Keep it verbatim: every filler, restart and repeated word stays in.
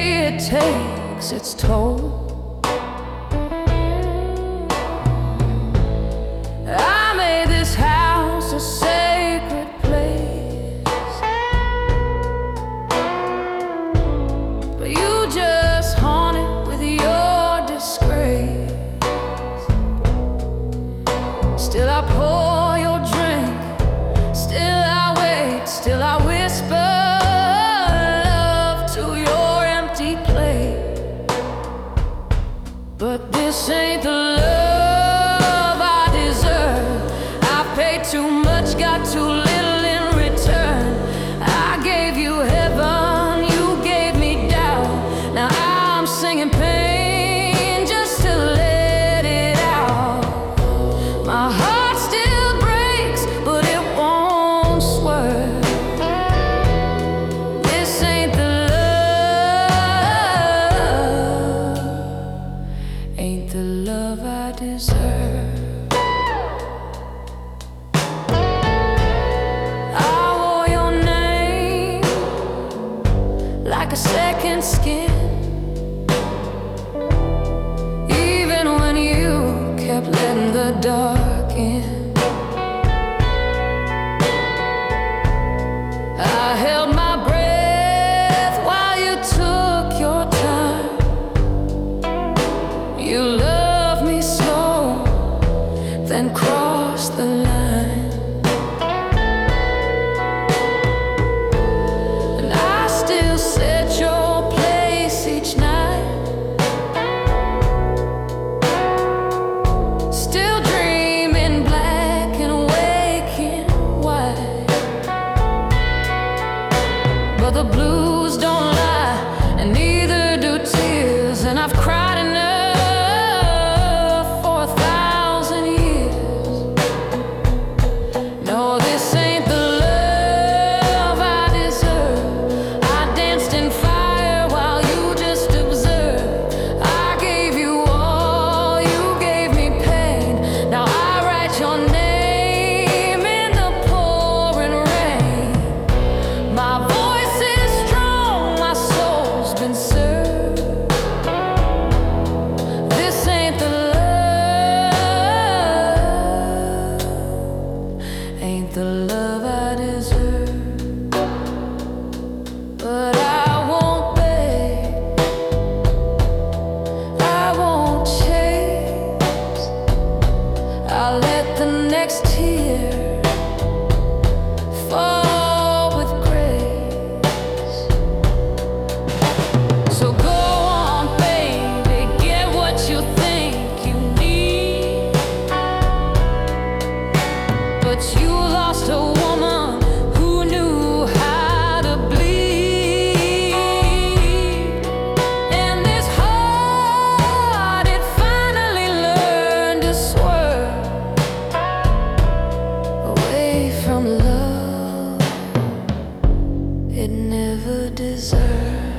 it takes its toll. I made this house a sacred place, but you just haunt it with your disgrace. Still I pour your drink, still I wait, still I whisper love to your empty plate. But this ain't the love I deserve. I paid too much, got too little in return. I gave you heaven, you gave me doubt. Now I'm singing pain just to let it out. My heart still breaks, but it won't swerve. This ain't the love, ain't the love I deserve. Like a second skin, even when you kept letting the dark in. I held my breath while you took your time. You loved me slow, then crossed the line. But the blues don't lie, and neither do tears. And I've cried enough for a thousand years. No, this ain't the love I deserve. I danced in fire while you just observed. I gave you all, you gave me pain. Now I write your name in the pouring rain. My voice been served. This ain't the love, ain't the love I deserve. But I won't beg, I won't chase. I'll let the next tear fall with grace. So go on, baby, get what you think you need. But you lost a woman who knew how to bleed. And this heart, it finally learned to swerve away from love it never deserved.